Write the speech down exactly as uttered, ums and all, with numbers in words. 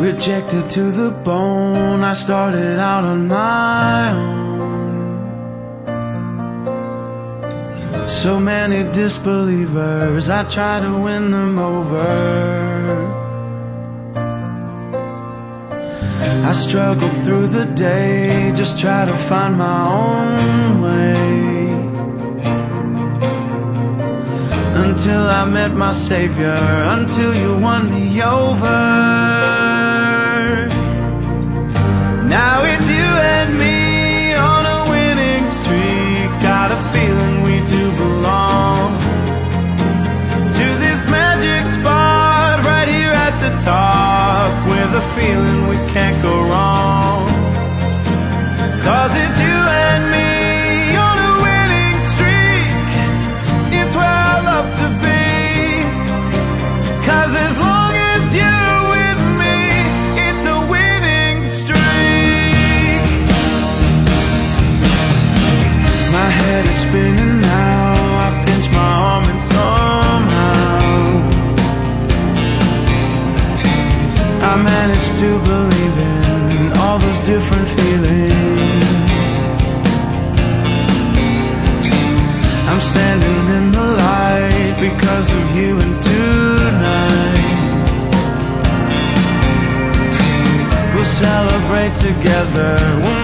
Rejected to the bone, I started out on my own. So many disbelievers, I try to win them over. I struggled through the day, just try to find my own way, until I met my Savior, until you won me over. Now it's you and me on a winning streak. Got a feeling we do belong to this magic spot right here at the top, with a feeling we can't go wrong. 'Cause it's you and me on a winning streak. It's where I love to be. 'Cause as long as you're with me, it's a winning streak. My head is spinning now, I pinch my arm and somehow I managed to believe in all those different feelings. I'm standing in the light because of you, and tonight we'll celebrate together. We'll